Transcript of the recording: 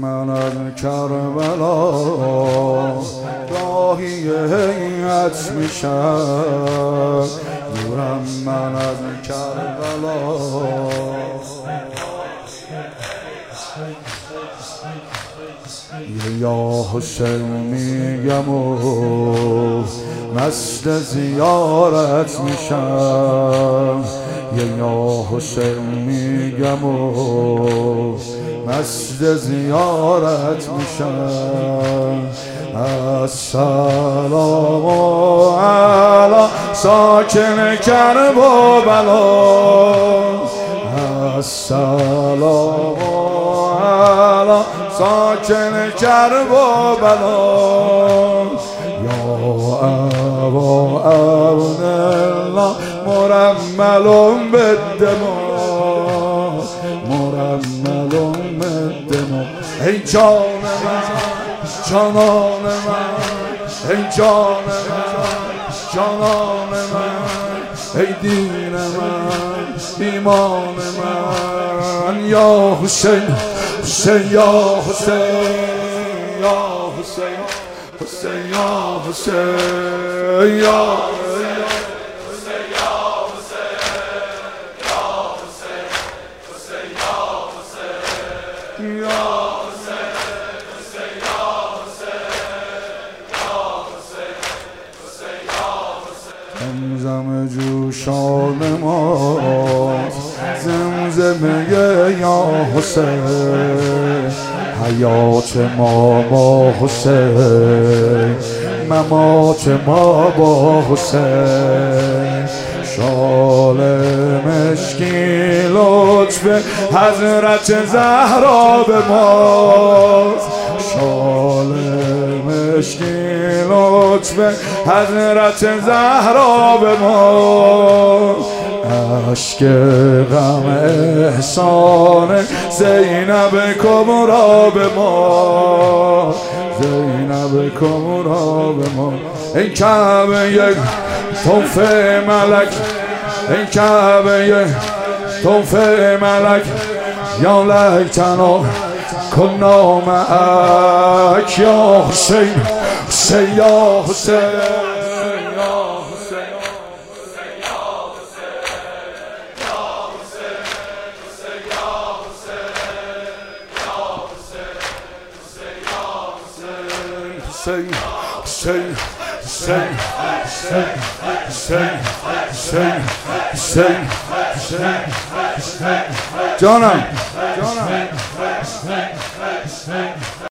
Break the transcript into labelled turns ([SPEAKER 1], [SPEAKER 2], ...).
[SPEAKER 1] من از کربلا گاهی هیئت میشم، نورم من از کربلا. یا حسین میگم و مست زیارت میشم، یا حسین میگم و مست زیارت میشم. السلام علی ساکن کربلا، السلام علی ساکن کربلا. یا ابا عبدالله مرمل بالدماء، مرمل بالدماء. ای جان من، جانان من، ای جان من، جانان من، ای دین من، ایمان من. یا حسین، حسین یا حسین، یا حسین، حسین یا حسین، یا زمزم جوشان ماست، زمزمه یا حسین. حیات ما با حسین، ممات ما با حسین. شال مشکی لطف حضرت زهرا به ماست، شال مشکی لطف حضرت زهرا به ماست. اشک غم احسان زینب کبرا به ما، زینب کبرا به ما. این کعبه یک تحفه ملک، این کعبه یک تحفه ملک. یا لیتنا کنا معک یا حسین، حسین یا حسین. Say, say, say, say, say, say, say, say, say, Jonah, Jonah.